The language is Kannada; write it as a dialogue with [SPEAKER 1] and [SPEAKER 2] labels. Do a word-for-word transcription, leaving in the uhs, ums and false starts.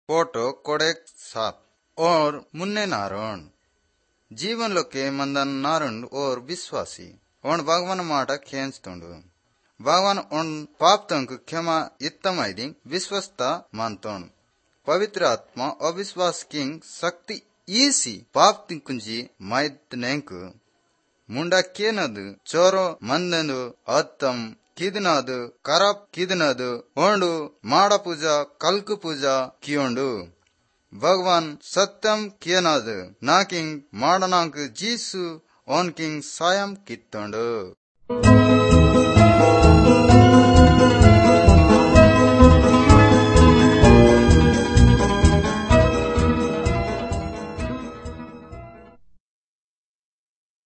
[SPEAKER 1] फोटो कोडेक साप और मुन्ने नारण జీవన్లోకి మందన్ నారుండ్ ఓర్ విశ్వాసి ఓన్ భగవన్ మాట ఖేంచుతుండు భగవాన్ ఓన్ పాప్తంకు క్షమ ఇత్తమైది విశ్వస్త మాన్తోండు పవిత్ర ఆత్మ అవిశ్వాస్ కింగ్ శక్తి ఈసి ಪಾಪ್ ತಿಂಕುಂಜಿ ಮೈತ್ ನೆಂಕು ಮುಂಡ ಕೇನದು ಚೋರೋ ಮಂದೆಂದು ಅತ್ತಂ ಕಿದನದು ಕರಪ್ ಕಿದನದು ಓಂಡು ಮಾಡ ಪೂಜಾ ಕಲ್ಕು ಪೂಜಾ ಕಿಯೋಂಡು ಭಗವಾನ್ ಸತ್ಯಂ ಕಿಯನಾದ ನಾಕಿಂಗ್ ಮಾಡನಾಂಕ್ ಜೀಸು ಓನ್ ಕಿಂಗ್ ಸಾಯಂ ಕಿತ್ತೊಂಡು